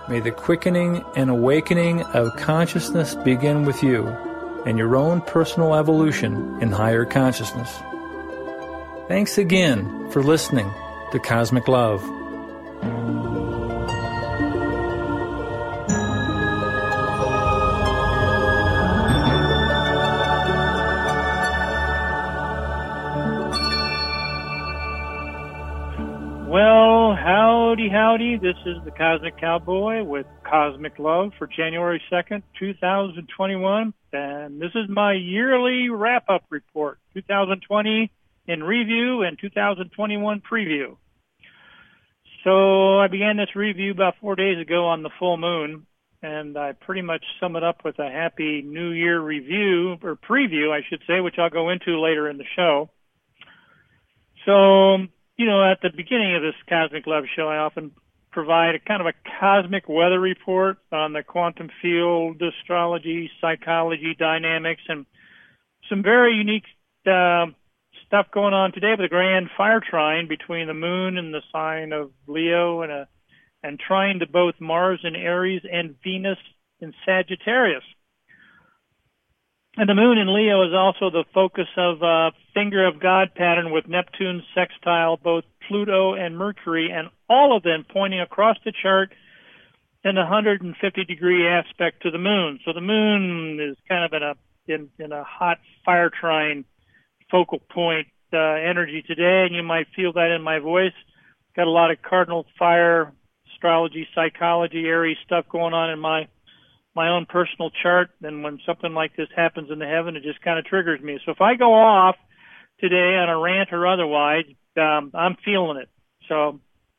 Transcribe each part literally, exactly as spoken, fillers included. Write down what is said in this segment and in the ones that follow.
May the quickening and awakening of consciousness begin with you and your own personal evolution in higher consciousness. Thanks again for listening to Cosmic Love. Well, howdy, howdy. This is the Cosmic Cowboy with Cosmic Love for January second, two thousand twenty-one. And this is my yearly wrap-up report, two thousand twenty in review and two thousand twenty-one preview. So I began this review about four days ago on the full moon, and I pretty much sum it up with a Happy New Year review, or preview, I should say, which I'll go into later in the show. So, you know, at the beginning of this Cosmic Love show, I often provide a kind of a cosmic weather report on the quantum field, astrology, psychology, dynamics, and some very unique uh, stuff going on today with a grand fire trine between the moon and the sign of Leo, and a and trine to both Mars in Aries and Venus in Sagittarius. And the moon in Leo is also the focus of a finger of God pattern with Neptune sextile both Pluto and Mercury, and all of them pointing across the chart in a one hundred fifty degree aspect to the moon. So the moon is kind of in a in, in a hot fire trine focal point uh, energy today, and you might feel that in my voice. Got a lot of cardinal fire, astrology, psychology, Aries stuff going on in my my own personal chart, and when something like this happens in the heaven, it just kind of triggers me. So if I go off today on a rant or otherwise, um, I'm feeling it. So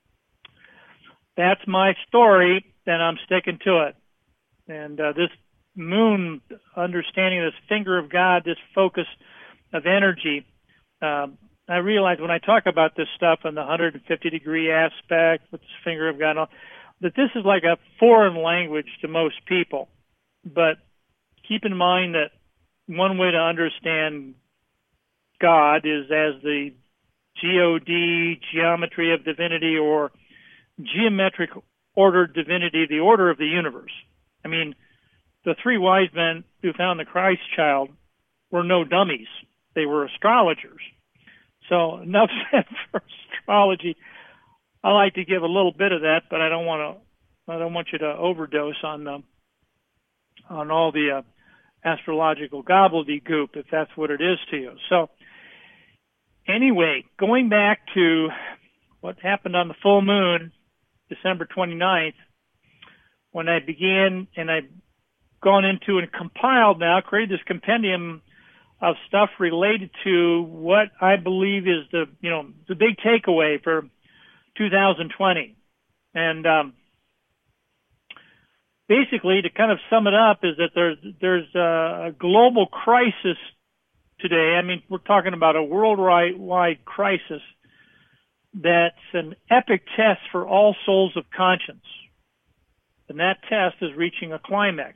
that's my story, and I'm sticking to it. And uh, this moon, understanding this finger of God, this focus of energy, um, I realize when I talk about this stuff in the one hundred fifty degree aspect with this finger of God and all, that this is like a foreign language to most people. But keep in mind that one way to understand God is as the G O D, geometry of divinity, or geometric ordered divinity, the order of the universe. I mean, the three wise men who found the Christ child were no dummies. They were astrologers. So enough said for astrology. I like to give a little bit of that, but I don't want to. I don't want you to overdose on the, on all the uh, astrological gobbledygook, if that's what it is to you. So, anyway, going back to what happened on the full moon, December twenty-ninth, when I began, and I've gone into and compiled now, created this compendium of stuff related to what I believe is the, you know, the big takeaway for two thousand twenty. And um, basically, to kind of sum it up, is that there's there's a global crisis today. I mean, we're talking about a worldwide crisis that's an epic test for all souls of conscience. And that test is reaching a climax.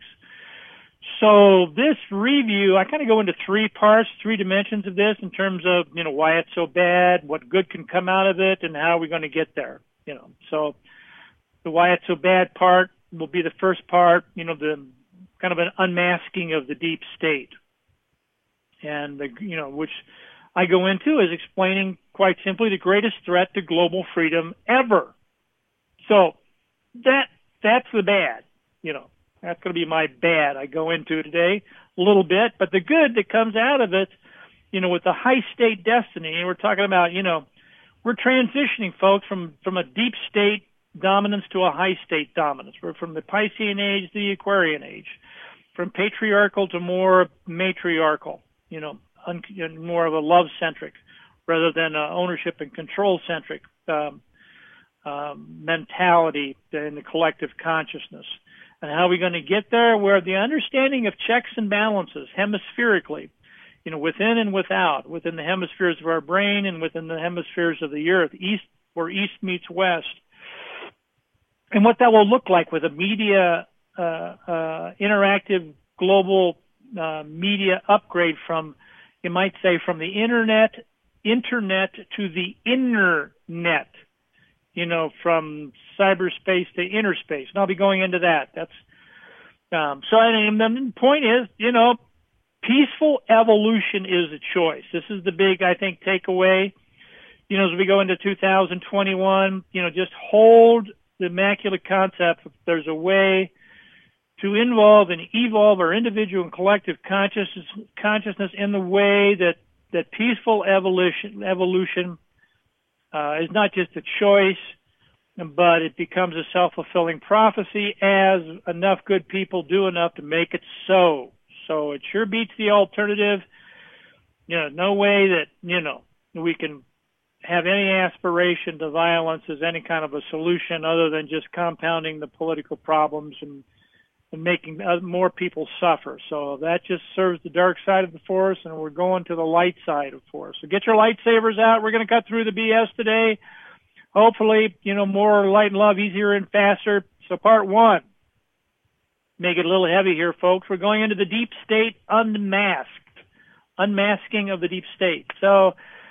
So this review, I kind of go into three parts, three dimensions of this in terms of, you know, why it's so bad, what good can come out of it, and how are we going to get there, you know. So the why it's so bad part will be the first part, you know, the kind of an unmasking of the deep state. And, the, you know, which I go into is explaining quite simply the greatest threat to global freedom ever. So that that's the bad, you know. That's going to be my bad I go into today a little bit. But the good that comes out of it, you know, with the high state destiny, and we're talking about, you know, we're transitioning, folks, from, from a deep state dominance to a high state dominance. We're from the Piscean age to the Aquarian age, from patriarchal to more matriarchal, you know, un- more of a love-centric rather than a ownership and control-centric um, um, mentality in the collective consciousness. And how are we going to get there? Where the understanding of checks and balances hemispherically, you know, within and without, within the hemispheres of our brain and within the hemispheres of the earth, east, where east meets west. And what that will look like with a media, uh, uh, interactive global uh, media upgrade from, you might say, from the internet, internet to the inner net. you know, from cyberspace to inner space. And I'll be going into that. That's um, so. And the point is, you know, peaceful evolution is a choice. This is the big, I think, takeaway. You know, as we go into two thousand twenty-one, you know, just hold the immaculate concept. If there's a way to involve and evolve our individual and collective consciousness, consciousness in the way that, that peaceful evolution, evolution uh, is not just a choice, but it becomes a self-fulfilling prophecy as enough good people do enough to make it so. So it sure beats the alternative. You know, no way that, you know, we can have any aspiration to violence as any kind of a solution other than just compounding the political problems and, and making more people suffer. So that just serves the dark side of the force, and we're going to the light side of the force. So get your lightsabers out. We're going to cut through the B S today. Hopefully, you know, more light and love, easier and faster. So part one, make it a little heavy here, folks. We're going into the deep state unmasked, unmasking of the deep state. So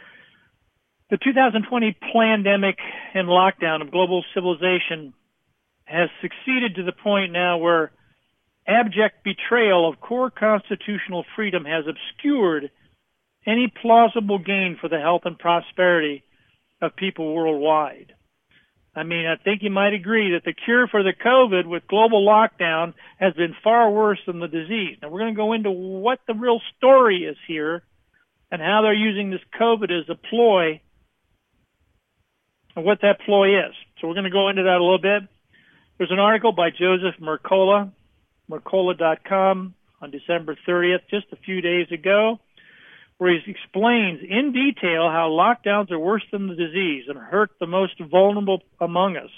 the two thousand twenty pandemic and lockdown of global civilization has succeeded to the point now where abject betrayal of core constitutional freedom has obscured any plausible gain for the health and prosperity of people worldwide. I mean, I think you might agree that the cure for the COVID with global lockdown has been far worse than the disease. Now, we're going to go into what the real story is here and how they're using this COVID as a ploy and what that ploy is. So we're going to go into that a little bit. There's an article by Joseph Mercola, Mercola dot com, on December thirtieth, just a few days ago, where he explains in detail how lockdowns are worse than the disease and hurt the most vulnerable among us.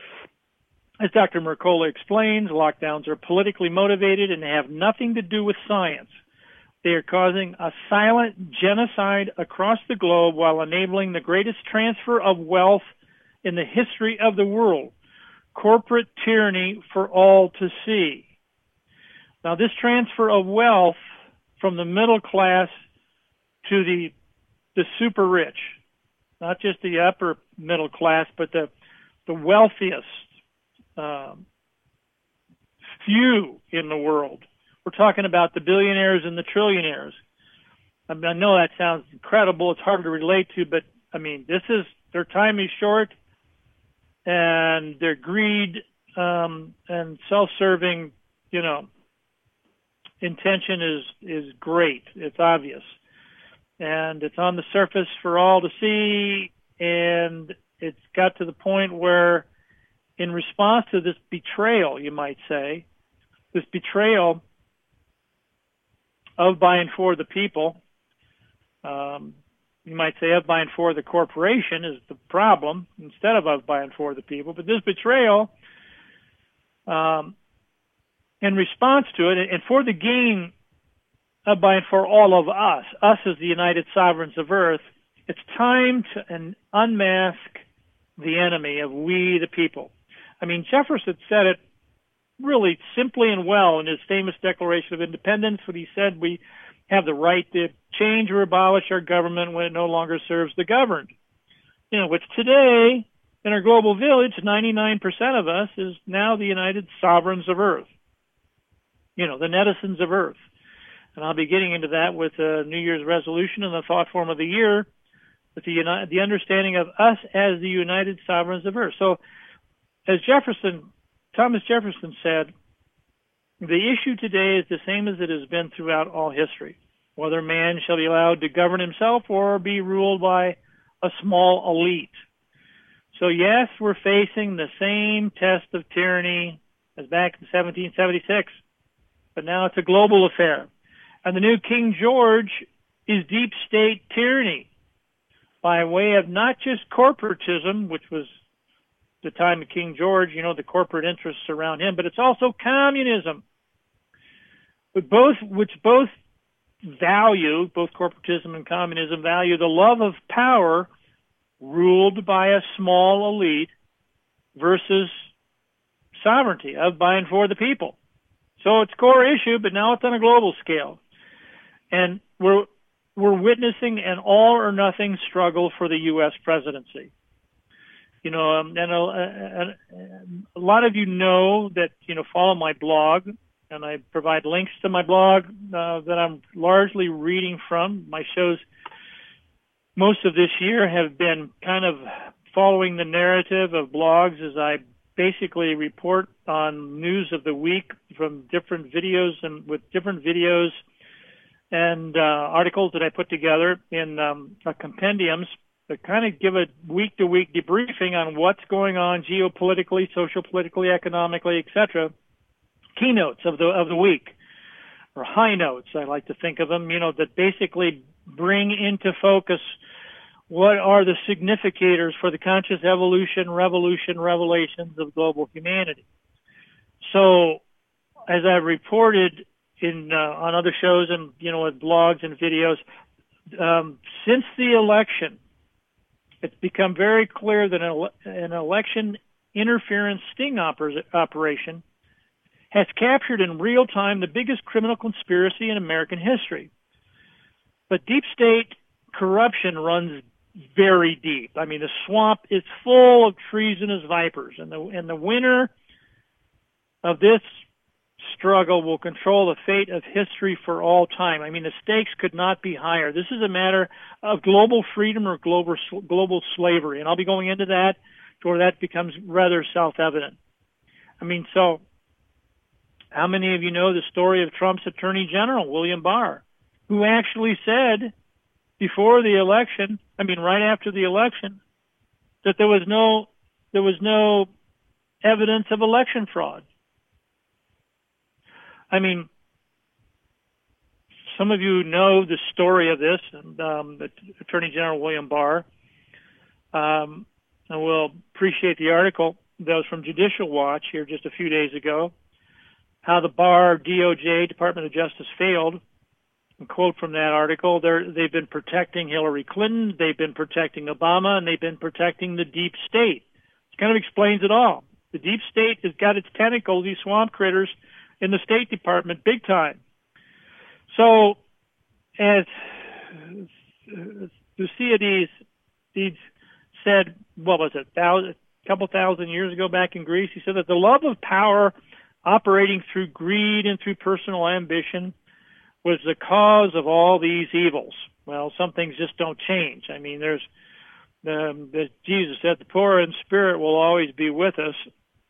As Doctor Mercola explains, lockdowns are politically motivated and have nothing to do with science. They are causing a silent genocide across the globe while enabling the greatest transfer of wealth in the history of the world, corporate tyranny for all to see. Now, this transfer of wealth from the middle class to the the super rich, not just the upper middle class, but the the wealthiest um, few in the world. We're talking about the billionaires and the trillionaires. I mean, I know that sounds incredible. It's hard to relate to, but I mean, this is, their time is short, and their greed um, and self-serving, you know, intention is is great. It's obvious. And it's on the surface for all to see, and it's got to the point where, in response to this betrayal, you might say, this betrayal of by and for the people, um, you might say of by and for the corporation is the problem, instead of of by and for the people. But this betrayal, um, in response to it, and for the gain of by and for all of us, us as the United Sovereigns of Earth, it's time to un- unmask the enemy of we the people. I mean, Jefferson said it really simply and well in his famous Declaration of Independence when he said we have the right to change or abolish our government when it no longer serves the governed. You know, which today, in our global village, ninety-nine percent of us is now the United Sovereigns of Earth. You know, the netizens of Earth. And I'll be getting into that with a New Year's resolution and the thought form of the year, with the, uni- the understanding of us as the United Sovereigns of Earth. So, as Jefferson, Thomas Jefferson said, the issue today is the same as it has been throughout all history, whether man shall be allowed to govern himself or be ruled by a small elite. So yes, we're facing the same test of tyranny as back in seventeen seventy-six, but now it's a global affair. And the new King George is deep state tyranny by way of not just corporatism, which was the time of King George, you know, the corporate interests around him, but it's also communism, but both, which both value, both corporatism and communism value the love of power ruled by a small elite versus sovereignty of, by, and for the people. So it's a core issue, but now it's on a global scale. And we're, we're witnessing an all or nothing struggle for the U S presidency. You know, um, and a, a, a lot of you know that, you know, follow my blog, and I provide links to my blog uh, that I'm largely reading from. My shows most of this year have been kind of following the narrative of blogs as I basically report on news of the week from different videos and with different videos and uh, articles that I put together in um, uh, compendiums that kind of give a week-to-week debriefing on what's going on geopolitically, social-politically, economically, et cetera. Keynotes of the of the week, or high notes, I like to think of them, you know, that basically bring into focus what are the significators for the conscious evolution, revolution, revelations of global humanity. So, as I've reported in uh, on other shows and, you know, with blogs and videos, um, since the election, it's become very clear that an, ele- an election interference sting oper- operation has captured in real time the biggest criminal conspiracy in American history. But deep state corruption runs very deep. I mean, the swamp is full of treasonous vipers, and the and the winner of this struggle will control the fate of history for all time. I mean, the stakes could not be higher. This is a matter of global freedom or global global slavery, and I'll be going into that to where that becomes rather self-evident. I mean, so how many of you know the story of Trump's Attorney General, William Barr, who actually said before the election, I mean, right after the election, that there was no there was no evidence of election fraud? I mean, some of you know the story of this, and um, the Attorney General William Barr, um, and will appreciate the article that was from Judicial Watch here just a few days ago, how the Barr, D O J, Department of Justice failed. A quote from that article, They're, they've been protecting Hillary Clinton, they've been protecting Obama, and they've been protecting the deep state. It kind of explains it all. The deep state has got its tentacles, these swamp critters, in the State Department big time. So, as Thucydides said, what was it, a couple thousand years ago back in Greece, he said that the love of power operating through greed and through personal ambition was the cause of all these evils. Well, some things just don't change. I mean, there's, um, as Jesus said, the poor in spirit will always be with us.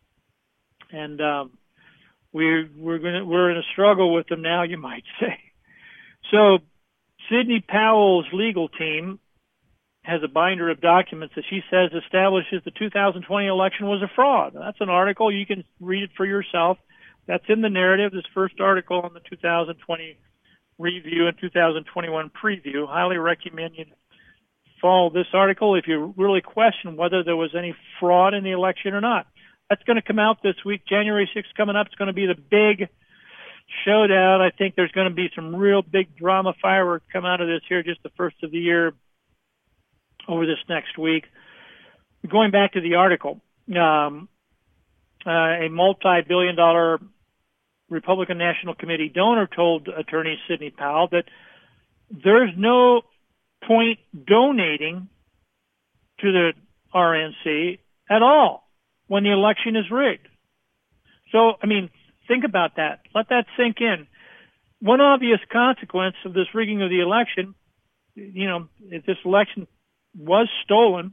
And, um, We're we're gonna we're in a struggle with them now, you might say. So, Sidney Powell's legal team has a binder of documents that she says establishes the two thousand twenty election was a fraud. That's an article, you can read it for yourself. That's in the narrative. This first article on the two thousand twenty review and two thousand twenty-one preview. Highly recommend you follow this article if you really question whether there was any fraud in the election or not. That's going to come out this week. January sixth coming up. It's going to be the big showdown. I think there's going to be some real big drama fireworks come out of this here, just the first of the year over this next week. Going back to the article, um, uh, a multi-billion dollar Republican National Committee donor told attorney Sidney Powell that there's no point donating to the R N C at all when the election is rigged. So, I mean, think about that. Let that sink in. One obvious consequence of this rigging of the election, you know, if this election was stolen,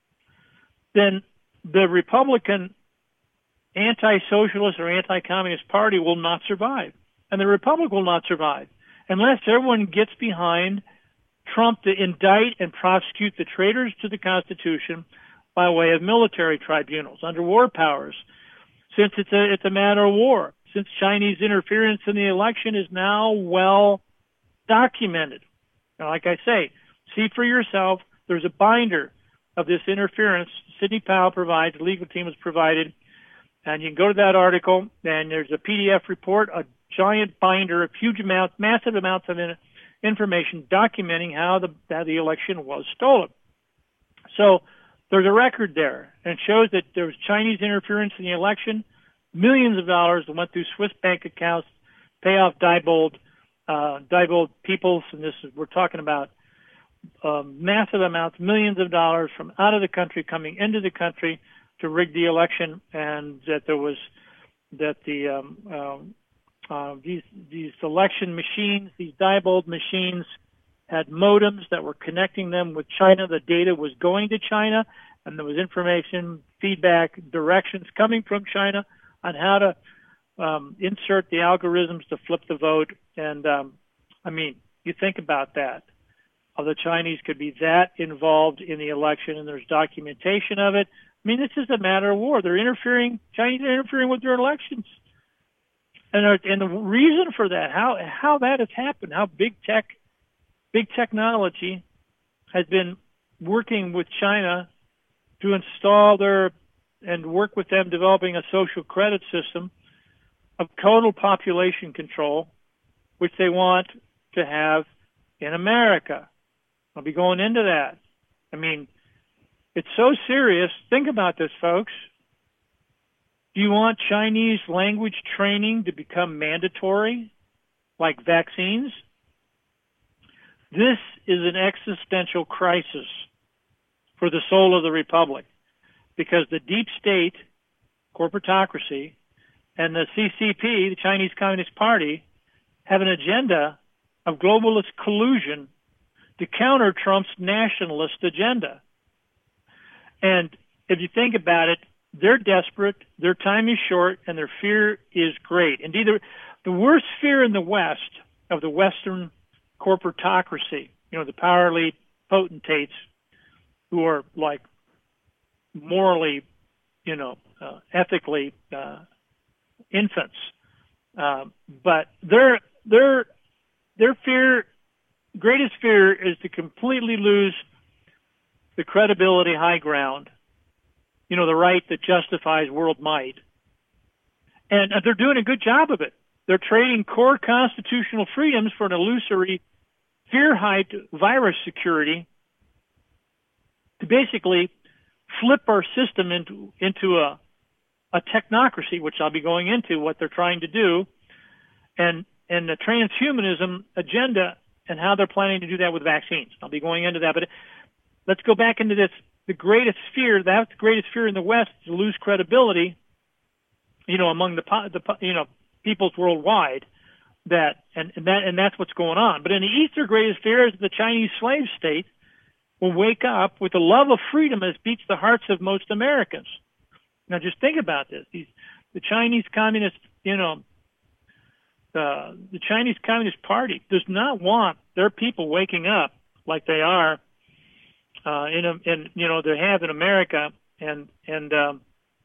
then the Republican anti-socialist or anti-communist party will not survive. And the Republic will not survive unless everyone gets behind Trump to indict and prosecute the traitors to the Constitution by way of military tribunals under war powers, since it's a, it's a matter of war, since Chinese interference in the election is now well documented. Now, like I say, see for yourself, there's a binder of this interference Sidney Powell provides, the legal team has provided, and you can go to that article, and there's a P D F report, a giant binder of huge amounts, massive amounts of in, information documenting how the, how the election was stolen. So, there's a record there, and it shows that there was Chinese interference in the election. Millions of dollars that went through Swiss bank accounts, pay off Diebold, uh, Diebold Peoples, and this is, we're talking about uh, massive amounts, millions of dollars from out of the country coming into the country to rig the election, and that there was that the um, um, uh, these these election machines, these Diebold machines, had modems that were connecting them with China. The data was going to China, and there was information, feedback, directions coming from China on how to um, insert the algorithms to flip the vote. And um, I mean, you think about that. How the Chinese could be that involved in the election, and there's documentation of it. I mean, this is a matter of war. They're interfering. Chinese are interfering with their elections, and are, and the reason for that, how how that has happened, how big tech, big technology, has been working with China to install their and work with them developing a social credit system of total population control, which they want to have in America. I'll be going into that. I mean, it's so serious. Think about this, folks. Do you want Chinese language training to become mandatory, like vaccines? This is an existential crisis for the soul of the republic, because the deep state, corporatocracy, and the C C P, the Chinese Communist Party, have an agenda of globalist collusion to counter Trump's nationalist agenda. And if you think about it, they're desperate, their time is short, and their fear is great. Indeed, the, the worst fear in the West of the Western corporatocracy, you know, the power elite potentates who are like morally, you know, uh, ethically uh, infants. Uh, but their their their fear, greatest fear, is to completely lose the credibility high ground, you know, the right that justifies world might. And uh, they're doing a good job of it. They're trading core constitutional freedoms for an illusory fear-hyped virus security to basically flip our system into into a a technocracy, which I'll be going into what they're trying to do, and and the transhumanism agenda and how they're planning to do that with vaccines. I'll be going into that, but let's go back into this. The greatest fear, that's the greatest fear in the West, is to lose credibility, you know, among the, the you know, peoples worldwide. That and, and that and that's what's going on. But in the East, their greatest fear is the Chinese slave state will wake up with the love of freedom as beats the hearts of most Americans. Now, just think about this: These, the Chinese Communist, you know, the the Chinese Communist Party does not want their people waking up like they are uh, in a, in you know they have in America, and and um,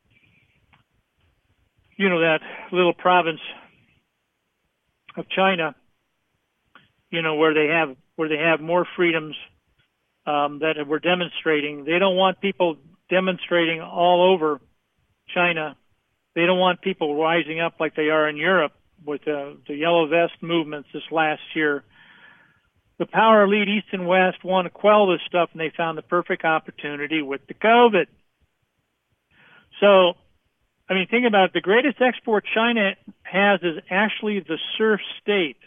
you know that little province of China, you know, where they have where they have more freedoms um, that we're demonstrating. They don't want people demonstrating all over China. They don't want people rising up like they are in Europe with uh, the yellow vest movements this last year. The power elite East and West want to quell this stuff, and they found the perfect opportunity with the COVID. So, I mean, think about it. The greatest export China has is actually the surf state.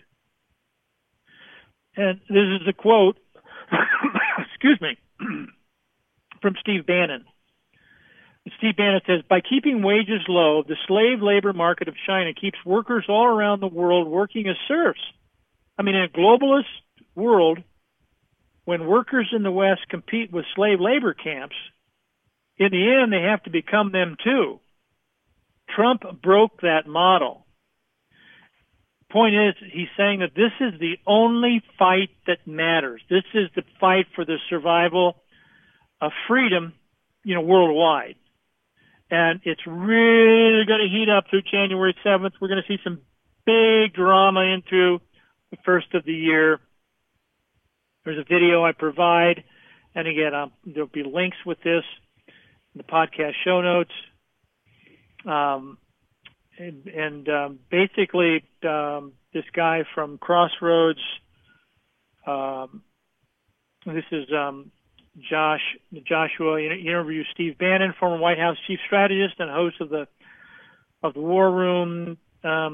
And this is a quote, excuse me, from Steve Bannon. Steve Bannon says, by keeping wages low, the slave labor market of China keeps workers all around the world working as serfs. I mean, in a globalist world, when workers in the West compete with slave labor camps, in the end, they have to become them too. Trump broke that model. Point is, he's saying that this is the only fight that matters. This is the fight for the survival of freedom, you know, worldwide. And it's really going to heat up through January seventh. We're going to see some big drama into the first of the year. There's a video I provide, and again, um, there'll be links with this in the podcast show notes. Um, and, and um, basically, um, this guy from Crossroads, um, this is um, Josh Joshua. You interview Steve Bannon, former White House chief strategist and host of the of the War Room. Um,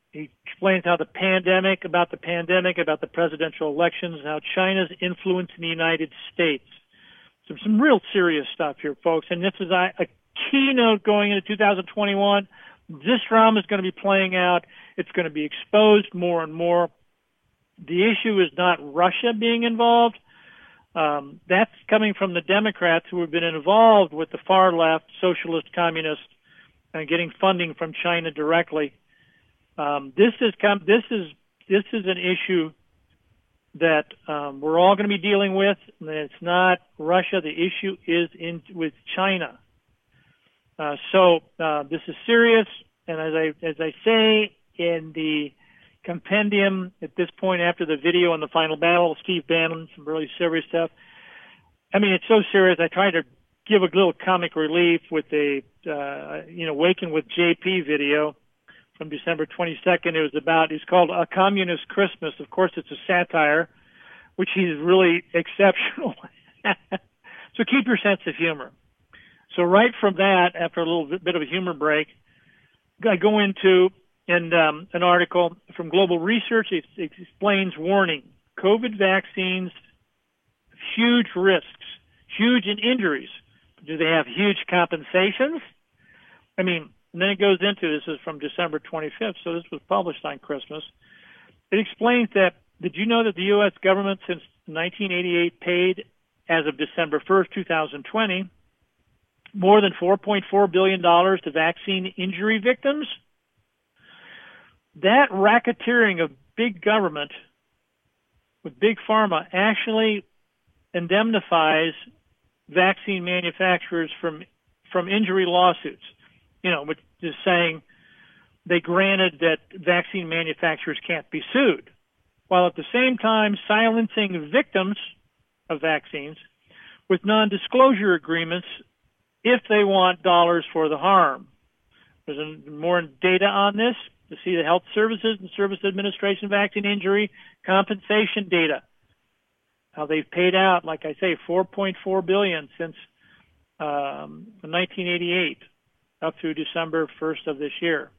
he explains how the pandemic, about the pandemic, about the presidential elections, how China's influence in the United States. So some real serious stuff here, folks. And this is a, a keynote going into two thousand twenty-one. This drama is going to be playing out. It's going to be exposed more and more. The issue is not Russia being involved. Um, that's coming from the Democrats who have been involved with the far left, socialist, communist, and getting funding from China directly. Um, this is com- this is this is an issue that um, we're all going to be dealing with. And it's not Russia. The issue is in with China. Uh, so uh, this is serious. And as I as I say in the compendium at this point, after the video on the final battle, Steve Bannon, some really serious stuff. I mean, it's so serious. I tried to give a little comic relief with a uh, you know Waking with J P video from December twenty-second. It was about, it's called A Communist Christmas. Of course, it's a satire, which he's really exceptional. So keep your sense of humor. So right from that, after a little bit of a humor break, I go into and um, an article from Global Research. It, it explains, warning, COVID vaccines, huge risks, huge in injuries. Do they have huge compensations? I mean, and then it goes into, this is from December twenty-fifth, so this was published on Christmas. It explains that, did you know that the U S government since nineteen eighty-eight paid, as of December first, two thousand twenty, more than four point four billion dollars to vaccine injury victims? That racketeering of big government with big pharma actually indemnifies vaccine manufacturers from from injury lawsuits. You know, which is saying they granted that vaccine manufacturers can't be sued, while at the same time silencing victims of vaccines with non-disclosure agreements if they want dollars for the harm. There's more data on this to see the Health Services and Service Administration vaccine injury compensation data. How they've paid out, like I say, four point four billion dollars since um, nineteen eighty-eight up through December first of this year.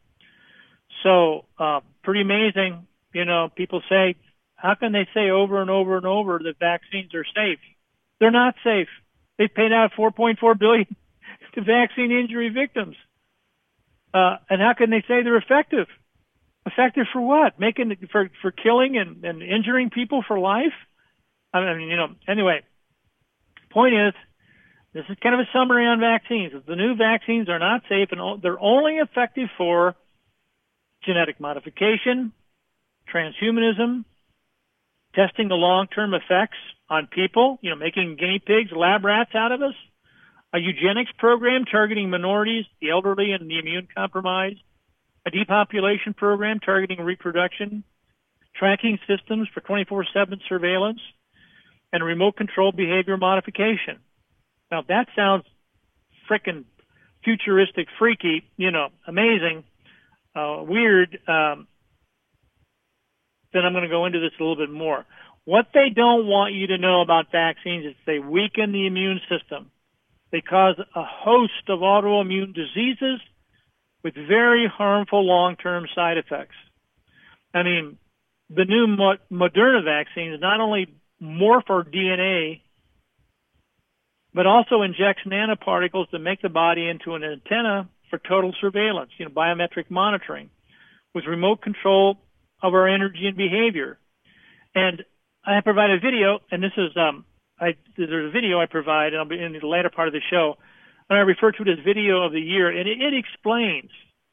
So uh, pretty amazing. You know, people say, how can they say over and over and over that vaccines are safe? They're not safe. They've paid out four point four billion dollars to vaccine injury victims. Uh, and how can they say they're effective? Effective for what? Making for for killing and, and injuring people for life? I mean, you know, anyway, point is, this is kind of a summary on vaccines. The new vaccines are not safe, and they're only effective for genetic modification, transhumanism, testing the long-term effects on people, you know, making guinea pigs, lab rats out of us, a eugenics program targeting minorities, the elderly, and the immune-compromised, a depopulation program targeting reproduction, tracking systems for twenty-four seven surveillance, and remote control behavior modification. Now, that sounds frickin' futuristic, freaky, you know, amazing, uh, weird. Um, then I'm going to go into this a little bit more. What they don't want you to know about vaccines is they weaken the immune system. They cause a host of autoimmune diseases with very harmful long-term side effects. I mean, the new Mo- Moderna vaccines not only morph our D N A, but also injects nanoparticles to make the body into an antenna for total surveillance, you know, biometric monitoring, with remote control of our energy and behavior. And I provide a video, and this is, um, I, there's a video I provide, and I'll be in the later part of the show, and I refer to it as video of the year, and it, it explains,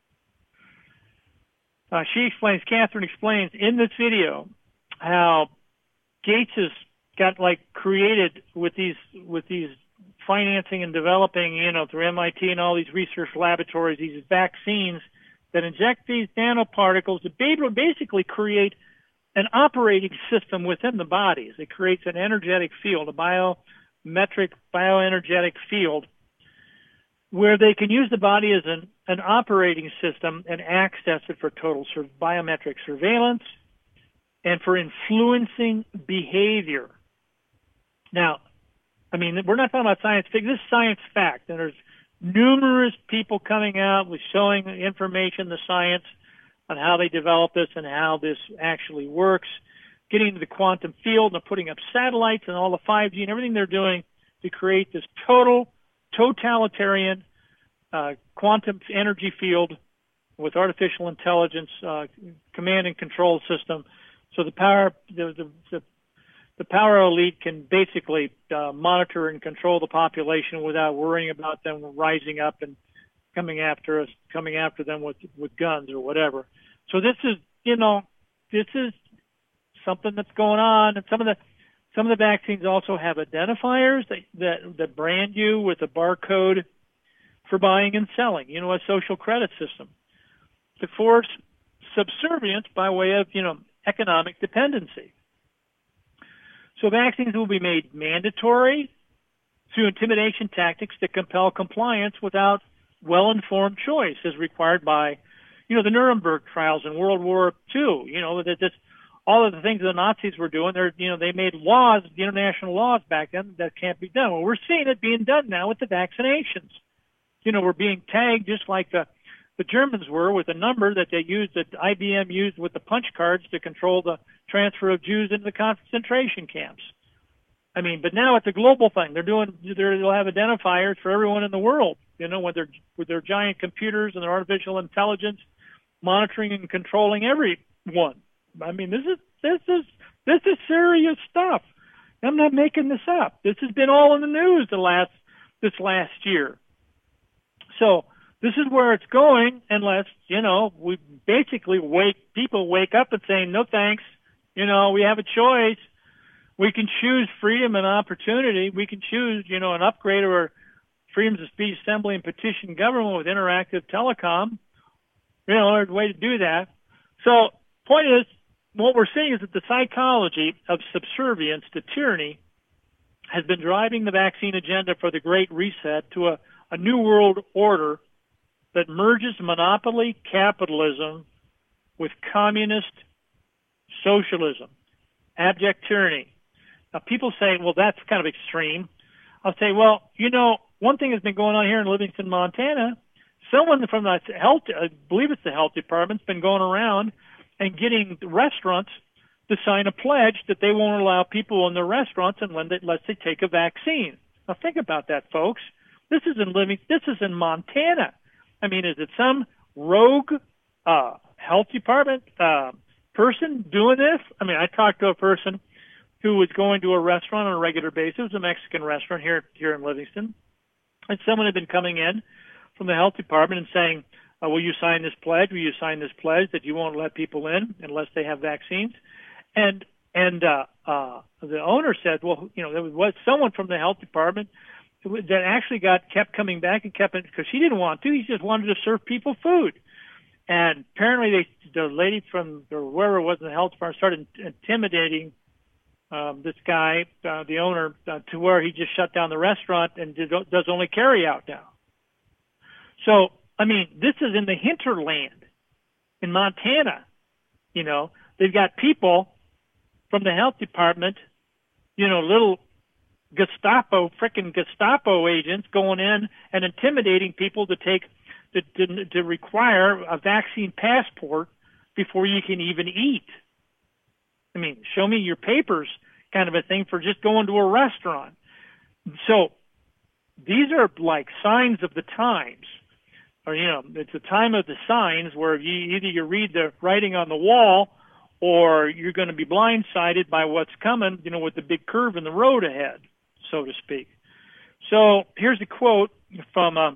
uh, she explains, Catherine explains in this video how Gates has got like created with these, with these financing and developing, you know, through M I T and all these research laboratories, these vaccines that inject these nanoparticles to basically create an operating system within the bodies. It creates an energetic field, a biometric, bioenergetic field, where they can use the body as an, an operating system and access it for total sur- biometric surveillance and for influencing behavior. Now, I mean, we're not talking about science fiction. This is science fact. And there's numerous people coming out with showing information, the science on how they develop this and how this actually works, getting into the quantum field and putting up satellites and all the five G and everything they're doing to create this total totalitarian uh, quantum energy field with artificial intelligence uh, command and control system. So the power the the, the, the power elite can basically uh, monitor and control the population without worrying about them rising up and coming after us, coming after them with with guns or whatever. So this is, you know, this is something that's going on. And some of the some of the vaccines also have identifiers that that, that brand you with a barcode for buying and selling. You know, a social credit system to force subservience by way of, you know, economic dependency. So vaccines will be made mandatory through intimidation tactics to compel compliance without well-informed choice, as required by, you know, the Nuremberg trials in World War Two. You know, that this, all of the things the Nazis were doing, they're, you know, they made laws, the international laws back then that can't be done. Well, we're seeing it being done now with the vaccinations. You know, we're being tagged just like the the Germans were with a number that they used, that I B M used with the punch cards to control the transfer of Jews into the concentration camps. I mean, but now it's a global thing. They're doing, they'll have identifiers for everyone in the world, you know, with their, with their giant computers and their artificial intelligence monitoring and controlling everyone. I mean, this is, this is, this is serious stuff. I'm not making this up. This has been all in the news the last, this last year. So, this is where it's going unless, you know, we basically wake, people wake up and say, no thanks. You know, we have a choice. We can choose freedom and opportunity. We can choose, you know, an upgrade or freedoms of speech, assembly, and petition government with interactive telecom. You know, there's a way to do that. So, point is, what we're seeing is that the psychology of subservience to tyranny has been driving the vaccine agenda for the Great Reset to a, a new world order that merges monopoly capitalism with communist socialism, abject tyranny. Now, people say, well, that's kind of extreme. I'll say, well, you know, one thing has been going on here in Livingston, Montana. Someone from the health, I believe it's the health department, has been going around and getting restaurants to sign a pledge that they won't allow people in their restaurants unless they take a vaccine. Now, think about that, folks. This is in Living. This is in Montana. I mean, is it some rogue uh, health department uh, person doing this? I mean, I talked to a person who was going to a restaurant on a regular basis. It was a Mexican restaurant here here in Livingston. And someone had been coming in from the health department and saying, uh, will you sign this pledge? Will you sign this pledge that you won't let people in unless they have vaccines? And and uh, uh, the owner said, well, you know, there was someone from the health department that actually got kept coming back and kept it because she didn't want to. He just wanted to serve people food. And apparently they, the lady from or wherever it was in the health department started intimidating um, this guy, uh, the owner, uh, to where he just shut down the restaurant and did, does only carry out now. So, I mean, this is in the hinterland in Montana. You know, they've got people from the health department, you know, little Gestapo, frickin' Gestapo agents going in and intimidating people to take, to, to, to require a vaccine passport before you can even eat. I mean, show me your papers kind of a thing for just going to a restaurant. So these are like signs of the times, or, you know, it's the time of the signs where you either you read the writing on the wall or you're going to be blindsided by what's coming, you know, with the big curve in the road ahead, so to speak. So here's a quote from uh,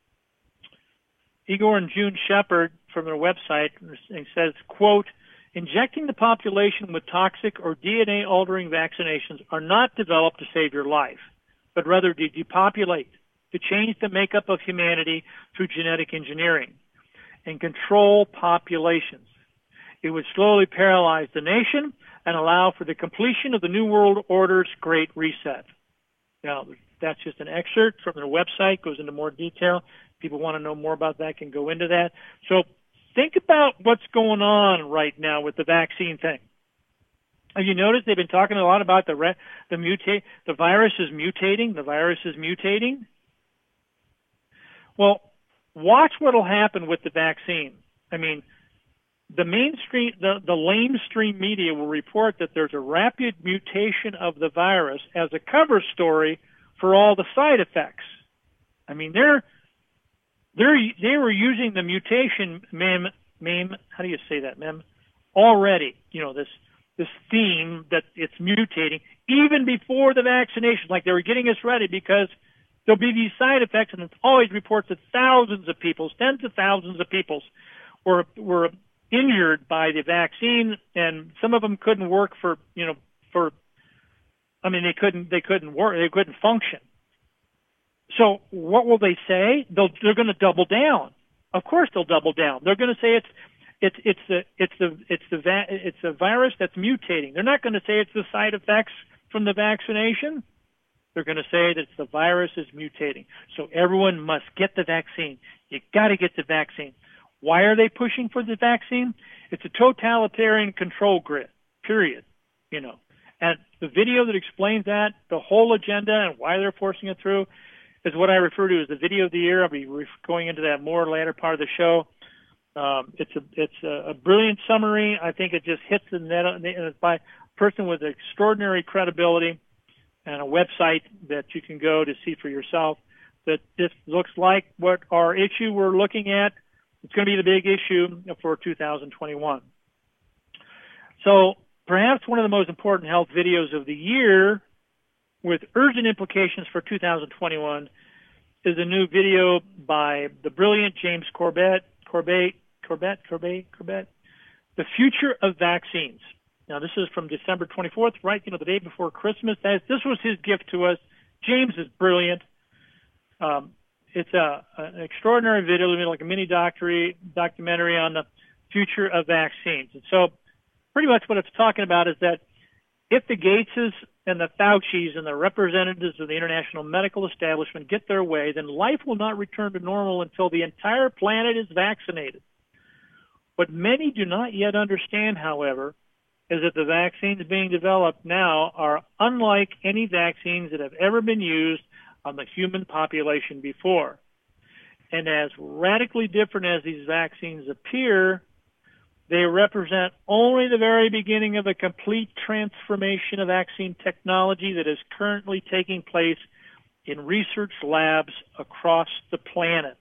Igor and June Shepard from their website. It says, quote, injecting the population with toxic or D N A-altering vaccinations are not developed to save your life, but rather to depopulate, to change the makeup of humanity through genetic engineering and control populations. It would slowly paralyze the nation and allow for the completion of the New World Order's Great Reset. Now, that's just an excerpt from their website, goes into more detail. People want to know more about that, can go into that. So think about what's going on right now with the vaccine thing. Have you noticed they've been talking a lot about the re- the mutate, the virus is mutating, the virus is mutating? Well, watch what will happen with the vaccine. I mean, the mainstream, the, the lamestream media will report that there's a rapid mutation of the virus as a cover story for all the side effects. I mean, they're they're they were using the mutation meme meme. How do you say that meme? Already, you know, this this theme that it's mutating even before the vaccination. Like they were getting us ready because there'll be these side effects, and it's always reports that thousands of people, tens of thousands of people, were were injured by the vaccine, and some of them couldn't work for you know for. I mean, they couldn't they couldn't work they couldn't function. So what will they say? They'll, they're going to double down. Of course, they'll double down. They're going to say it's it's it's the it's the it's the va- it's the virus that's mutating. They're not going to say it's the side effects from the vaccination. They're going to say that it's the virus is mutating. So everyone must get the vaccine. You got to get the vaccine. Why are they pushing for the vaccine? It's a totalitarian control grid. Period. You know, and the video that explains that, the whole agenda, and why they're forcing it through, is what I refer to as the video of the year. I'll be going into that more later part of the show. Um, it's a it's a, a brilliant summary. I think it just hits the net, and it's by a person with extraordinary credibility and a website that you can go to see for yourself. That this looks like what our issue we're looking at. It's going to be the big issue for two thousand twenty-one. So perhaps one of the most important health videos of the year, with urgent implications for two thousand twenty-one, is a new video by the brilliant James Corbett, Corbett, Corbett, Corbett, Corbett, The Future of Vaccines. Now, this is from December twenty-fourth, right, you know, the day before Christmas. That is, this was his gift to us. James is brilliant. Um, it's a, an extraordinary video, like a mini documentary, documentary on the future of vaccines. And so pretty much what it's talking about is that if the Gateses and the Faucis and the representatives of the international medical establishment get their way, then life will not return to normal until the entire planet is vaccinated. What many do not yet understand, however, is that the vaccines being developed now are unlike any vaccines that have ever been used on the human population before. And as radically different as these vaccines appear, they represent only the very beginning of a complete transformation of vaccine technology that is currently taking place in research labs across the planet.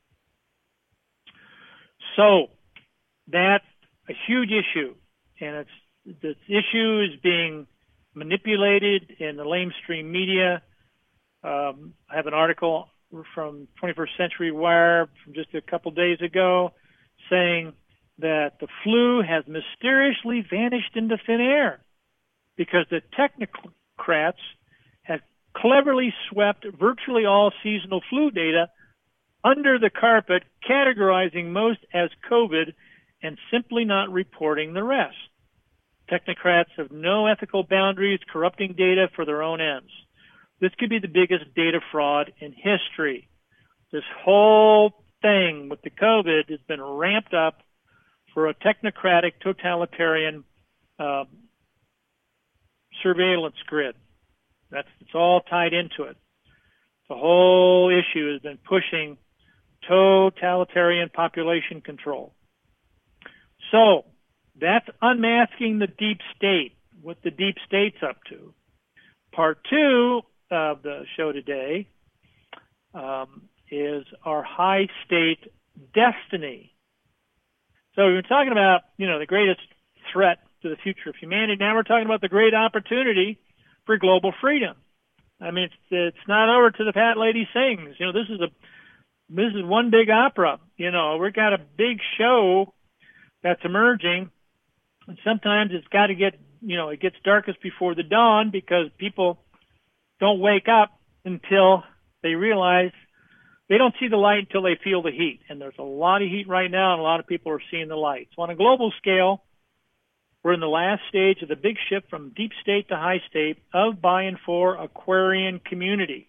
So that's a huge issue, and it's, this issue is being manipulated in the lamestream media. Um, I have an article from twenty-first Century Wire from just a couple days ago saying that the flu has mysteriously vanished into thin air because the technocrats have cleverly swept virtually all seasonal flu data under the carpet, categorizing most as COVID and simply not reporting the rest. Technocrats have no ethical boundaries, corrupting data for their own ends. This could be the biggest data fraud in history. This whole thing with the COVID has been ramped up for a technocratic, totalitarian um, surveillance grid. That's it's all tied into it. The whole issue has been pushing totalitarian population control. So that's unmasking the deep state, what the deep state's up to. Part two of the show today um, is our high state destiny. So we've been talking about, you know, the greatest threat to the future of humanity. Now we're talking about the great opportunity for global freedom. I mean, it's, it's not over to the fat lady sings. You know, this is a this is one big opera. You know, we've got a big show that's emerging, and sometimes it's got to get, you know, it gets darkest before the dawn because people don't wake up until they realize they don't see the light until they feel the heat. And there's a lot of heat right now, and a lot of people are seeing the light. So on a global scale, we're in the last stage of the big shift from deep state to high state of, by, and for Aquarian community.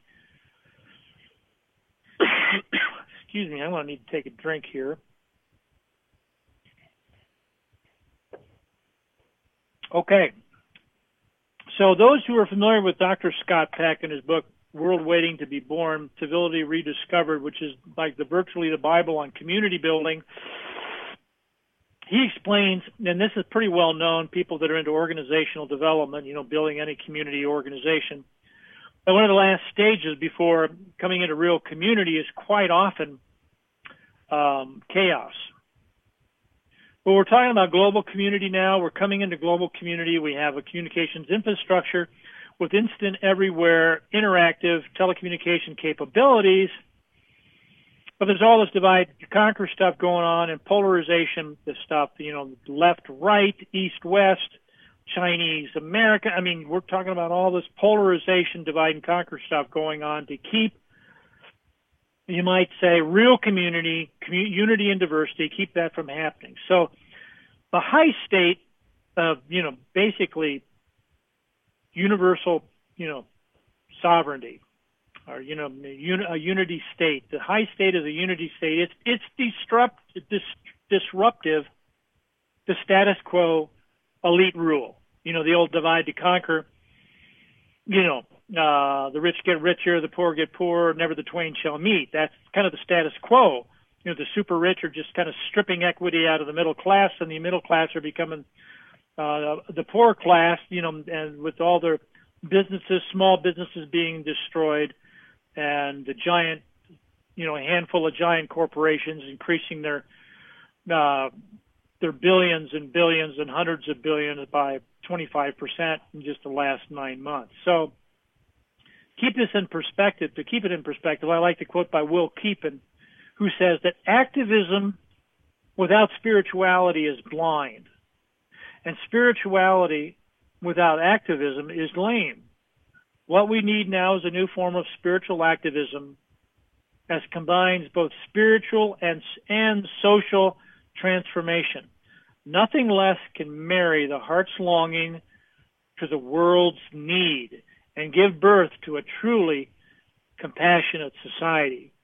Excuse me, I'm going to need to take a drink here. Okay. So those who are familiar with Doctor Scott Peck and his book, World Waiting to be Born, Civility Rediscovered, which is like the virtually the Bible on community building, he explains, and this is pretty well known, people that are into organizational development, you know, building any community organization, that one of the last stages before coming into real community is quite often um, chaos. But we're talking about global community now. We're coming into global community. We have a communications infrastructure with instant, everywhere, interactive telecommunication capabilities. But there's all this divide conquer stuff going on and polarization, this stuff, you know, left, right, east, west, Chinese, America. I mean, we're talking about all this polarization, divide and conquer stuff going on to keep, you might say, real community, commu- unity and diversity, keep that from happening. So the high state of, you know, basically universal, you know, sovereignty, or, you know, a unity state. The high state is a unity state. It's, it's disrupt, dis, disruptive to status quo elite rule. You know, the old divide to conquer, you know, uh, the rich get richer, the poor get poorer, never the twain shall meet. That's kind of the status quo. You know, the super rich are just kind of stripping equity out of the middle class, and the middle class are becoming uh, the poor class, you know, and with all their businesses, small businesses being destroyed, and the giant, you know, a handful of giant corporations increasing their uh, their billions and billions and hundreds of billions by twenty-five percent in just the last nine months. So keep this in perspective. To keep it in perspective, I like to quote by Will Keepan, who says that activism without spirituality is blind, and spirituality without activism is lame. What we need now is a new form of spiritual activism that combines both spiritual and, and social transformation. Nothing less can marry the heart's longing to the world's need and give birth to a truly compassionate society.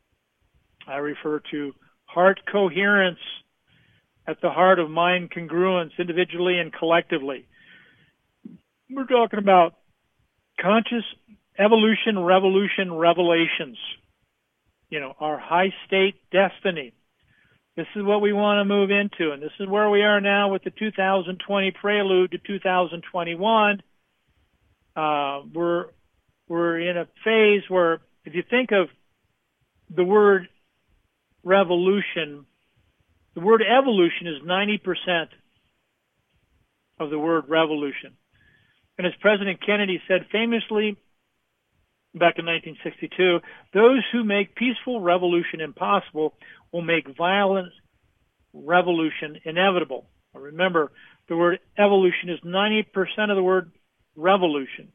I refer to heart coherence at the heart of mind congruence, individually and collectively. We're talking about conscious evolution, revolution, revelations. You know, our high state destiny. This is what we want to move into, and this is where we are now with the two thousand twenty prelude to two thousand twenty-one. Uh, we're we're in a phase where, if you think of the word revolution, the word evolution is ninety percent of the word revolution. And as President Kennedy said famously back in nineteen sixty-two, those who make peaceful revolution impossible will make violent revolution inevitable. Remember, the word evolution is ninety percent of the word revolution.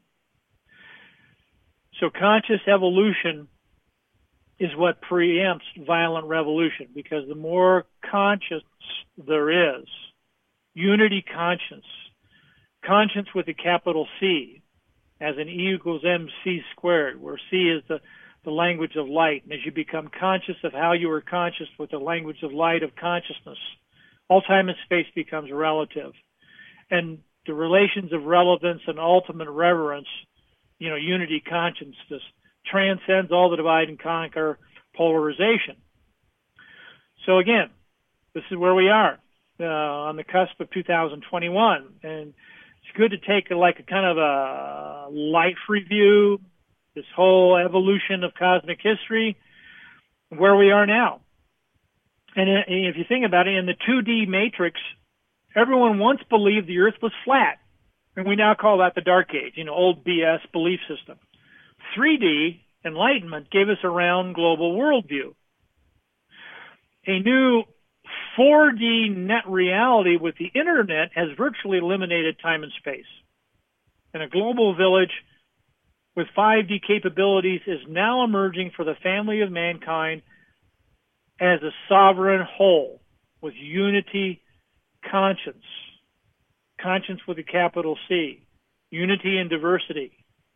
So conscious evolution is what preempts violent revolution, because the more conscience there is, unity conscience, conscience with a capital C, as in E equals mc squared, where C is the, the language of light. And as you become conscious of how you are conscious with the language of light of consciousness, all time and space becomes relative. And the relations of relevance and ultimate reverence, you know, unity conscience, this transcends all the divide and conquer polarization. So again, this is where we are uh, on the cusp of two thousand twenty-one. And it's good to take a, like a kind of a life review, this whole evolution of cosmic history, where we are now. And if you think about it, in the two D matrix, everyone once believed the Earth was flat, and we now call that the Dark Age, you know, old B S belief system. three D enlightenment gave us a round global worldview. A new four D net reality with the internet has virtually eliminated time and space. And a global village with five D capabilities is now emerging for the family of mankind as a sovereign whole with unity conscience, conscience with a capital C, unity and diversity.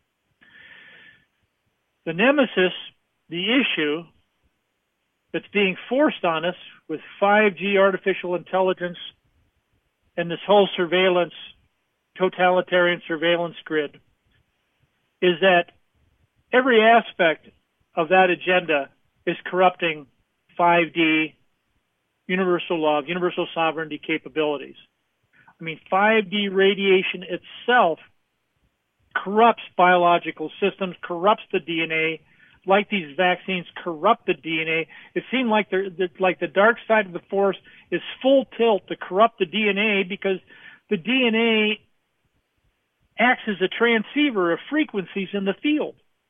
The nemesis, the issue that's being forced on us with five G artificial intelligence and this whole surveillance, totalitarian surveillance grid, is that every aspect of that agenda is corrupting five D universal love, universal sovereignty capabilities. I mean, five D radiation itself corrupts biological systems, corrupts the D N A, like these vaccines corrupt the D N A. It seemed like the like the dark side of the force is full tilt to corrupt the D N A because the D N A acts as a transceiver of frequencies in the field.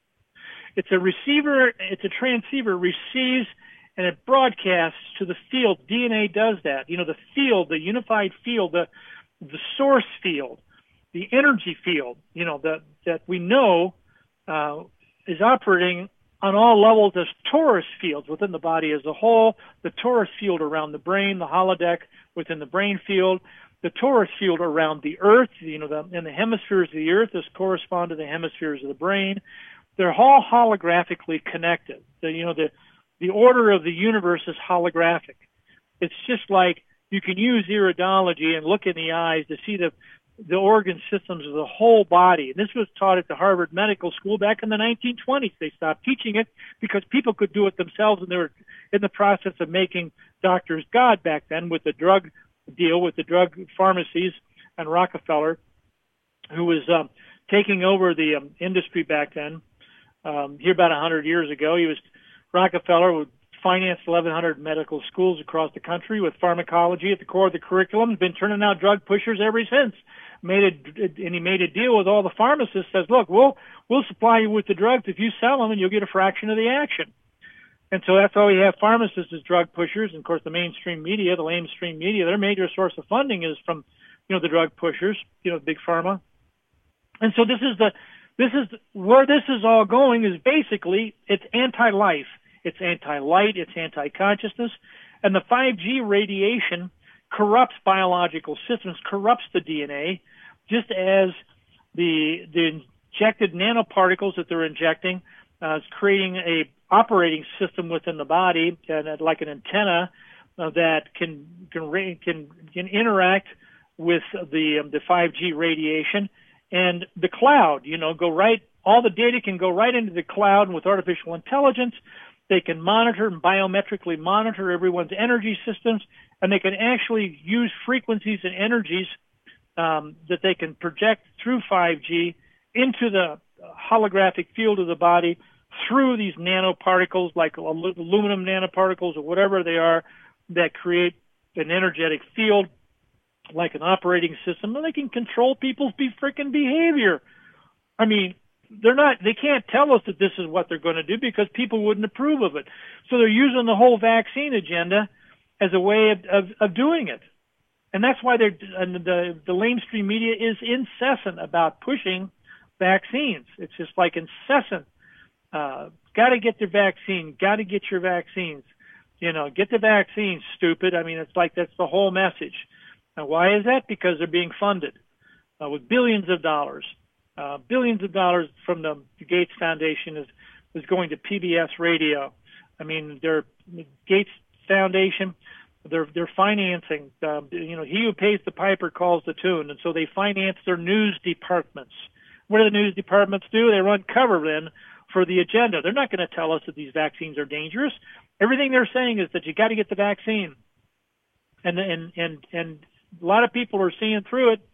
It's a receiver, it's a transceiver, receives and it broadcasts to the field. D N A does that. You know, the field, the unified field, the the source field, the energy field, you know, that that we know uh, is operating on all levels as torus fields within the body as a whole. The torus field around the brain, the holodeck within the brain field, the torus field around the earth, you know, the, and the hemispheres of the earth this correspond to the hemispheres of the brain. They're all holographically connected. The, you know, the the order of the universe is holographic. It's just like you can use iridology and look in the eyes to see the the organ systems of the whole body. And this was taught at the Harvard Medical School back in the nineteen twenties. They stopped teaching it because people could do it themselves, and they were in the process of making doctors God back then with the drug deal, with the drug pharmacies and Rockefeller, who was um, taking over the um, industry back then. Um, here about one hundred years ago, he was Rockefeller would finance eleven hundred medical schools across the country with pharmacology at the core of the curriculum. He's been turning out drug pushers ever since. Made a, and he made a deal with all the pharmacists. Says, look, we'll we'll supply you with the drugs if you sell them, and you'll get a fraction of the action. And so that's why we have pharmacists as drug pushers. And of course, the mainstream media, the mainstream media, their major source of funding is from, you know, the drug pushers, you know, big pharma. And so this is the this is where this is all going. Is basically it's anti-life. It's anti-light, it's anti-consciousness, and the five G radiation corrupts biological systems, corrupts the D N A, just as the the injected nanoparticles that they're injecting uh, is creating a operating system within the body, and like an antenna uh, that can can can can interact with the um, the five G radiation, and the cloud. You know, go right. All the data can go right into the cloud, and with artificial intelligence, they can monitor and biometrically monitor everyone's energy systems, and they can actually use frequencies and energies um, that they can project through five G into the holographic field of the body through these nanoparticles, like aluminum nanoparticles or whatever they are, that create an energetic field like an operating system, and they can control people's be freaking behavior. I mean, They're not, they can't tell us that this is what they're going to do because people wouldn't approve of it. So they're using the whole vaccine agenda as a way of, of, of doing it. And that's why they're, and the, the mainstream media is incessant about pushing vaccines. It's just like incessant. Uh, got to get the vaccine, got to get your vaccines. You know, get the vaccine, stupid. I mean, it's like that's the whole message. Now, why is that? Because they're being funded uh, with billions of dollars. Uh, billions of dollars from the Gates Foundation is, is going to P B S radio. I mean, their Gates Foundation, they're they're financing. Uh, you know, he who pays the piper calls the tune, and so they finance their news departments. What do the news departments do? They run cover then for the agenda. They're not going to tell us that these vaccines are dangerous. Everything they're saying is that you got to get the vaccine, and and and and a lot of people are seeing through it.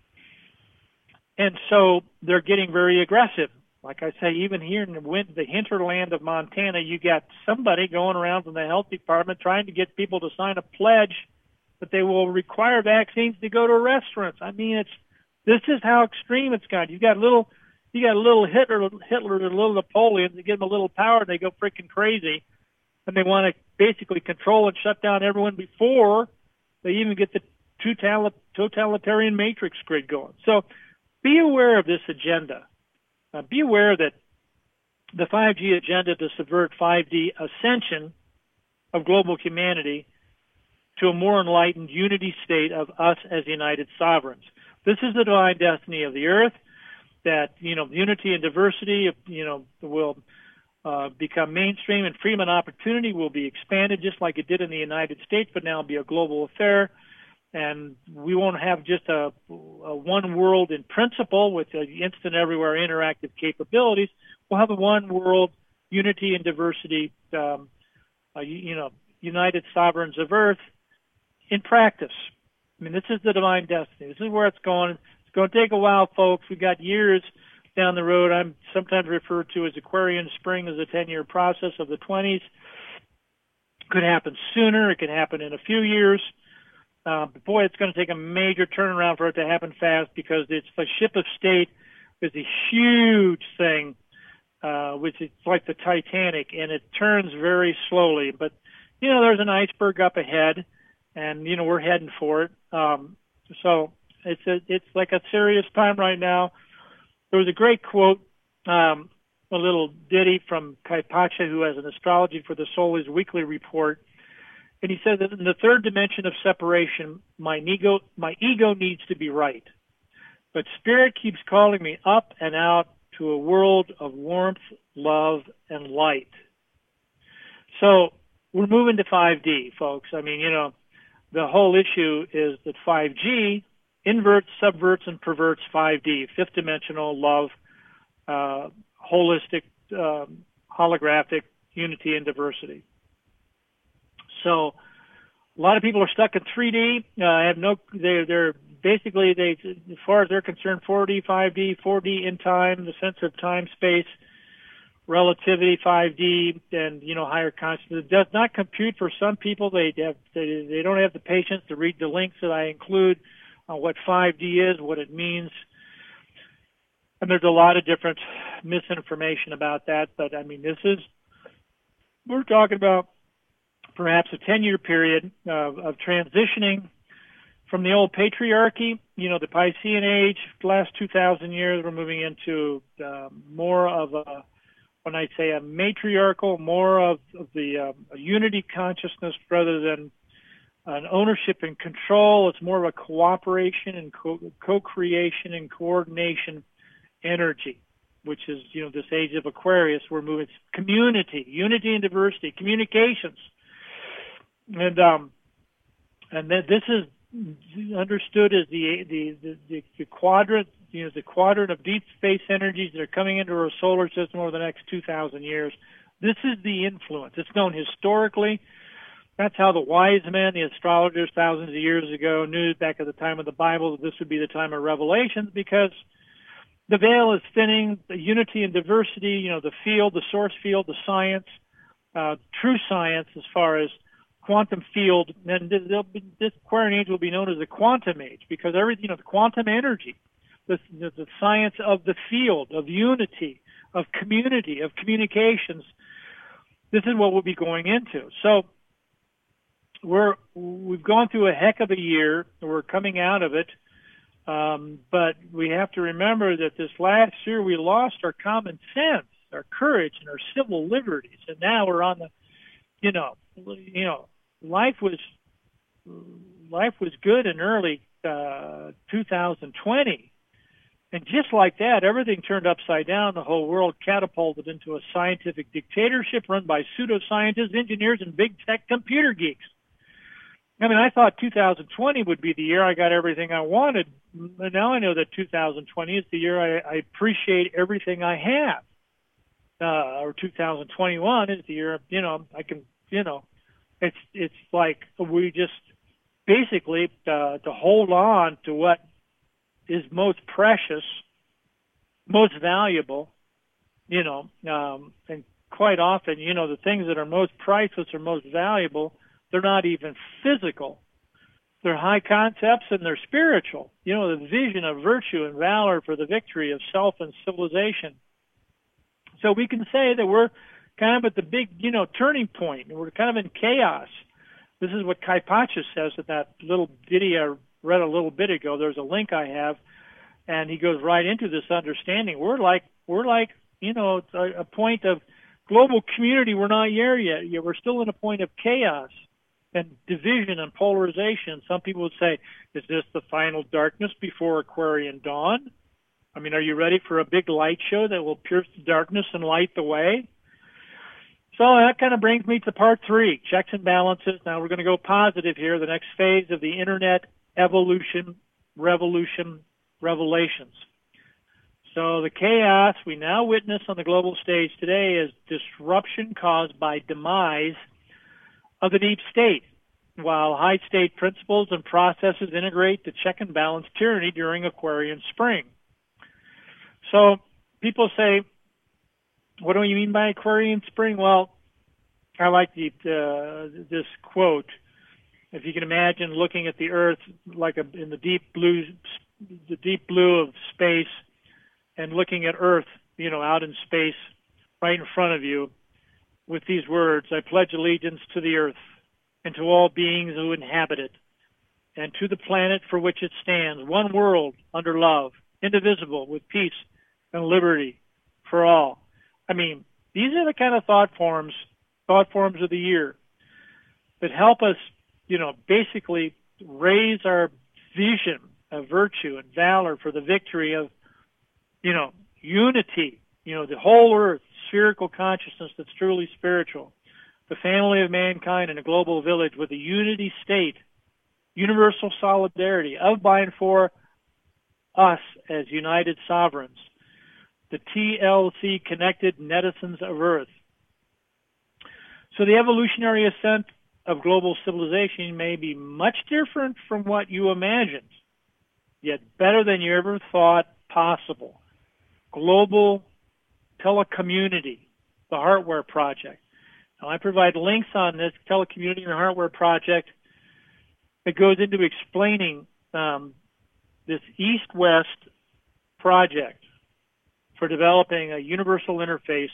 And so they're getting very aggressive. Like I say, even here in the, wind, the hinterland of Montana, you got somebody going around from the health department trying to get people to sign a pledge that they will require vaccines to go to restaurants. I mean, it's this is how extreme it's got. You got little, you got a little Hitler, Hitler and a little Napoleon. They give them a little power, and they go freaking crazy, and they want to basically control and shut down everyone before they even get the totalitarian matrix grid going. So be aware of this agenda. Uh, be aware that the five G agenda to subvert five D ascension of global humanity to a more enlightened unity state of us as united sovereigns. This is the divine destiny of the earth, that, you know, unity and diversity, you know, will uh, become mainstream, and freedom and opportunity will be expanded just like it did in the United States, but now be a global affair. And we won't have just a, a one world in principle with instant everywhere interactive capabilities. We'll have a one world unity and diversity, um, uh, you, you know, united sovereigns of Earth in practice. I mean, this is the divine destiny. This is where it's going. It's going to take a while, folks. We've got years down the road. I'm sometimes referred to as Aquarian spring as a ten-year process of the twenties. Could happen sooner. It could happen in a few years. Uh, but boy, it's going to take a major turnaround for it to happen fast, because it's the ship of state is a huge thing, uh, which is like the Titanic, and it turns very slowly. But, you know, there's an iceberg up ahead, and, you know, we're heading for it. Um, so it's a, it's like a serious time right now. There was a great quote, um, a little ditty from Kai Pacha, who has an Astrology for the Soul, his weekly report. And he said that in the third dimension of separation, my ego, my ego needs to be right. But Spirit keeps calling me up and out to a world of warmth, love, and light. So we're moving to five D, folks. I mean, you know, the whole issue is that five G inverts, subverts, and perverts five D, fifth dimensional love, uh, holistic, um, holographic unity and diversity. So a lot of people are stuck in three D. Uh, I have no, they're, they're basically, they, as far as they're concerned, four D, five D, four D in time, the sense of time, space, relativity, five D, and, you know, higher consciousness. It does not compute for some people. They have, they, they don't have the patience to read the links that I include on what five D is, what it means. And there's a lot of different misinformation about that. But, I mean, this is, we're talking about perhaps a ten-year period of, of transitioning from the old patriarchy, you know, the Piscean age, the last two thousand years. We're moving into uh, more of a, when I say a matriarchal, more of, of the um, a unity consciousness rather than an ownership and control. It's more of a cooperation and co- co-creation and coordination energy, which is, you know, this age of Aquarius. We're moving community, unity and diversity, communications. And um, and then this is understood as the the, the the quadrant, you know, the quadrant of deep space energies that are coming into our solar system over the next two thousand years. This is the influence. It's known historically. That's how the wise men, the astrologers, thousands of years ago knew back at the time of the Bible that this would be the time of revelations, because the veil is thinning. The unity and diversity, you know, the field, the source field, the science, uh, true science as far as quantum field, and be, this Aquarian age will be known as the quantum age, because everything, you know, the quantum energy, the, the, the science of the field, of unity, of community, of communications, this is what we'll be going into. So we're, we've gone through a heck of a year, and we're coming out of it, um, but we have to remember that this last year we lost our common sense, our courage, and our civil liberties, and now we're on the, you know, you know, life was life was good in early uh, two thousand twenty, and just like that, everything turned upside down. The whole world catapulted into a scientific dictatorship run by pseudoscientists, engineers, and big tech computer geeks. I mean, I thought two thousand twenty would be the year I got everything I wanted. But now I know that two thousand twenty is the year I, I appreciate everything I have. Uh, or two thousand twenty-one is the year, you know, I can, you know, It's it's like we just basically uh, to hold on to what is most precious, most valuable, you know, um, and quite often, you know, the things that are most priceless or most valuable, they're not even physical. They're high concepts and they're spiritual. You know, the vision of virtue and valor for the victory of self and civilization. So we can say that we're kind of at the big, you know, turning point, and we're kind of in chaos. This is what Kai Pacha says in that little ditty I read a little bit ago. There's a link I have, and he goes right into this understanding. We're like, we're like, you know, a, a point of global community. We're not there yet. Yeah, we're still in a point of chaos and division and polarization. Some people would say, is this the final darkness before Aquarian dawn? I mean, are you ready for a big light show that will pierce the darkness and light the way? So that kind of brings me to part three, checks and balances. Now we're going to go positive here, the next phase of the internet evolution, revolution, revelations. So the chaos we now witness on the global stage today is disruption caused by demise of the deep state, while high state principles and processes integrate to check and balance tyranny during Aquarian spring. So people say, what do you mean by Aquarian spring? Well, I like the, uh, this quote. If you can imagine looking at the Earth like a, in the deep blue, the deep blue of space, and looking at Earth, you know, out in space, right in front of you, with these words: I pledge allegiance to the Earth and to all beings who inhabit it, and to the planet for which it stands, one world under love, indivisible, with peace and liberty for all. I mean, these are the kind of thought forms, thought forms of the year that help us, you know, basically raise our vision of virtue and valor for the victory of, you know, unity, you know, the whole earth, spherical consciousness that's truly spiritual, the family of mankind in a global village with a unity state, universal solidarity of, by, and for us as united sovereigns, the T L C connected netizens of Earth. So the evolutionary ascent of global civilization may be much different from what you imagined, yet better than you ever thought possible. Global telecommunity, the Heartware Project. Now, I provide links on this telecommunity and the Heartware Project that goes into explaining um, this East-West project for developing a universal interface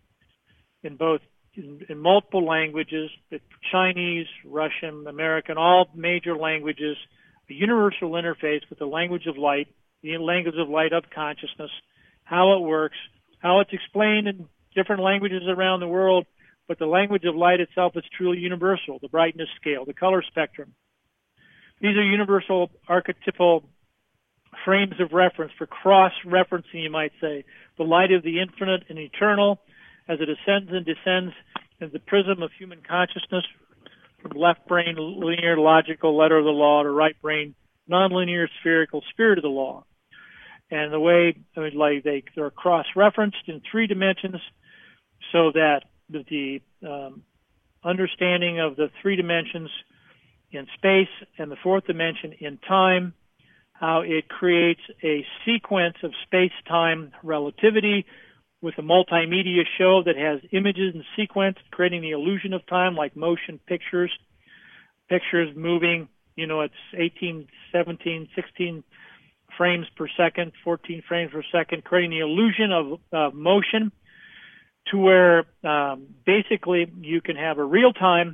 in both in, in multiple languages, Chinese, Russian, American, all major languages, a universal interface with the language of light, the language of light of consciousness, how it works, how it's explained in different languages around the world, but the language of light itself is truly universal, the brightness scale, the color spectrum. These are universal archetypal frames of reference for cross-referencing, you might say, the light of the infinite and eternal as it ascends and descends in the prism of human consciousness from left brain linear logical letter of the law to right brain nonlinear spherical spirit of the law. And the way, I mean, like they, they're cross-referenced in three dimensions so that the um, understanding of the three dimensions in space and the fourth dimension in time, how it creates a sequence of space-time relativity with a multimedia show that has images and sequence, creating the illusion of time like motion pictures, pictures moving, you know, it's eighteen, seventeen, sixteen frames per second, fourteen frames per second, creating the illusion of uh, motion to where um, basically you can have a real-time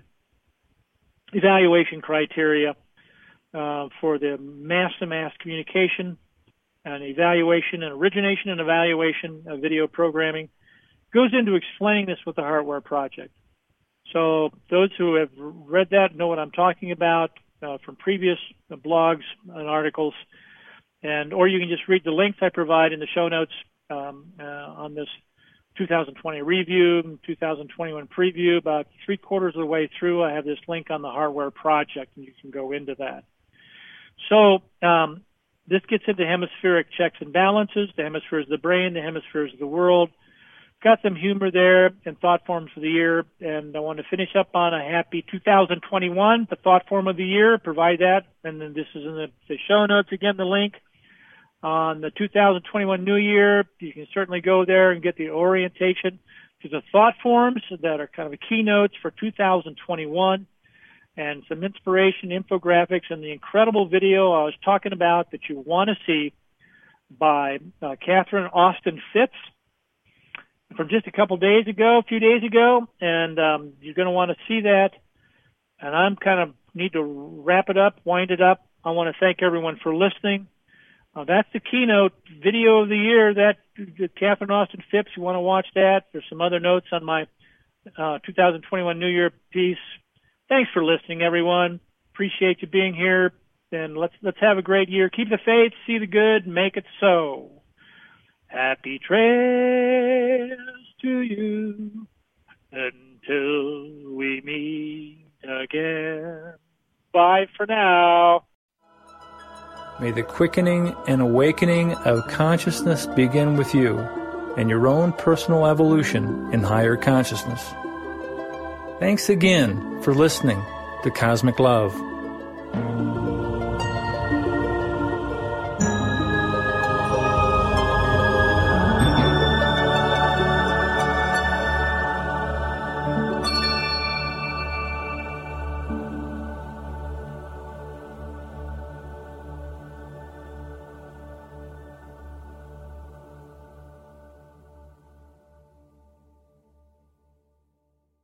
evaluation criteria Uh, for the mass-to-mass communication and evaluation and origination and evaluation of video programming. Goes into explaining this with the Heartware Project. So those who have read that know what I'm talking about uh, from previous blogs and articles, and or you can just read the links I provide in the show notes um, uh, on this two thousand twenty review, two thousand twenty-one preview. About three quarters of the way through, I have this link on the Heartware Project, and you can go into that. So um, this gets into hemispheric checks and balances. The hemisphere is the brain, the hemisphere is the world. Got some humor there and thought forms for the year. And I want to finish up on a happy two thousand twenty-one, the thought form of the year. Provide that. And then this is in the, the show notes. Again, the link on the two thousand twenty-one New Year. You can certainly go there and get the orientation to the thought forms that are kind of a keynotes for two thousand twenty-one. And some inspiration, infographics, and the incredible video I was talking about that you want to see by uh, Catherine Austin Phipps from just a couple days ago, a few days ago. And um, you're going to want to see that. And I'm kind of need to wrap it up, wind it up. I want to thank everyone for listening. Uh, that's the keynote video of the year, that, that Catherine Austin Phipps. You want to watch that. There's some other notes on my uh, two thousand twenty-one New Year piece. Thanks for listening, everyone. Appreciate you being here. And let's let's have a great year. Keep the faith, see the good, make it so. Happy trails to you until we meet again. Bye for now. May the quickening and awakening of consciousness begin with you and your own personal evolution in higher consciousness. Thanks again for listening to Cosmic Love.